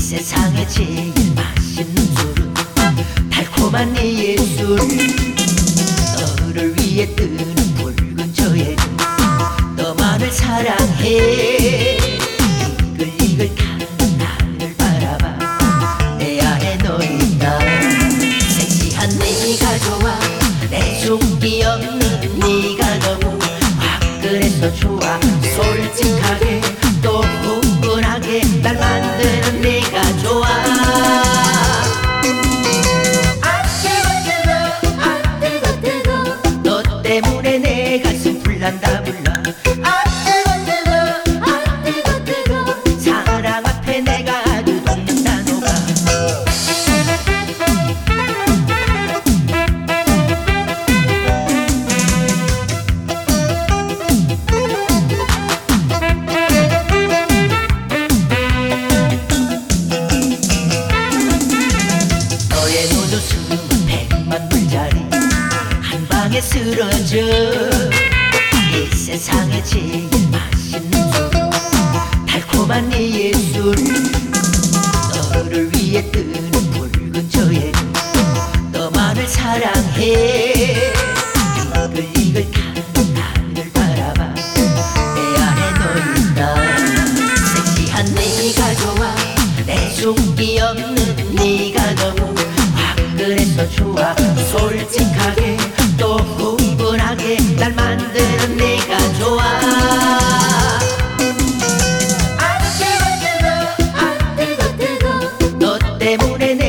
세상에 제일 맛있는 술은 달콤한 네 예술. 너를 위해 뜨는 붉은 저의 눈, 너만을 사랑해. 이글이글 타는 나를 바라봐. 내 안에 너 있다. 섹시한 네가 좋아. 내 속이 없는 네가 너무 화끈해서 좋아. 솔직하게 또 흥분하게 날 만드는 네가 좋아. 너 때문에 내 가슴 불난다 불나. 사랑 앞에 내가 아주 녹는다 녹아. 너의 노조수는 100만 불짜리 한 방에 쓰러져. 이 세상에 제일 맛있는 술, 달콤한 네 예술. 너를 위해 뜨는 붉은 저의 눈, 너만을 사랑해. 이글이글 타는 나를 바라봐. 내 안에 너 있다. 섹시한 네가 좋아. 내 속이 없는 네가 너무 화끈해서 좋아. 솔직하게 또 흥분하게 날 만드는 네가 좋아. 너 때문에